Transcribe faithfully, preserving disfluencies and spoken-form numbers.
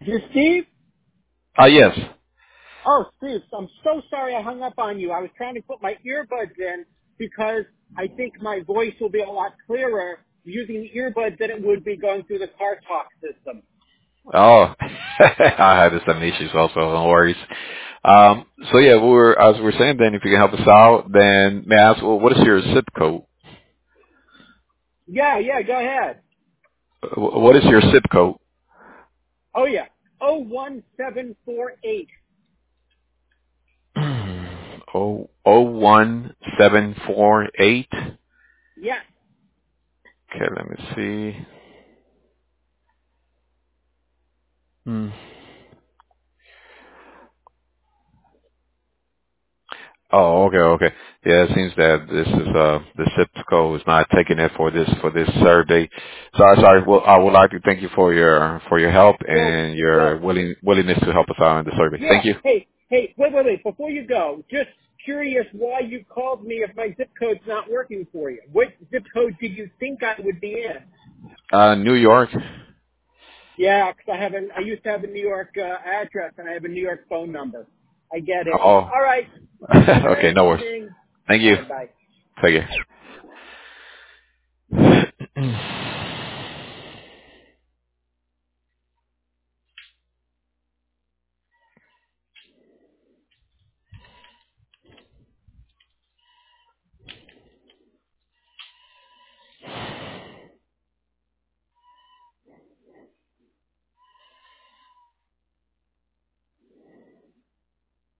Is this Steve? Uh, yes. Oh, Steve, I'm so sorry I hung up on you. I was trying to put my earbuds in because I think my voice will be a lot clearer using the earbuds than it would be going through the car talk system. Oh, I had the same issues also. No worries. Um, so yeah, we were, as we were saying, then if you can help us out, then may I ask, well, what is your zip code? Yeah, yeah, go ahead. Uh, What is your zip code? Oh, yeah. Oh one seven four eight. Oh, oh one seven four eight. Yes. Okay, let me see. Hmm. Oh, okay, okay. Yeah, it seems that this is uh the zip code is not taking it for this for this survey. So I'm sorry. Well, I would like to thank you for your for your help Well, and well, your willing willingness to help us out in the survey. yeah. Thank you. Hey, hey, wait, wait, wait. Before you go, just curious why you called me if my zip code's not working for you. What zip code did you think I would be in? Uh, New York. Yeah, 'cause I have a, I used to have a New York uh, address and I have a New York phone number. I get it. Oh, All right. Have a okay, nice no worries. evening. Thank All you. right, bye. Take care.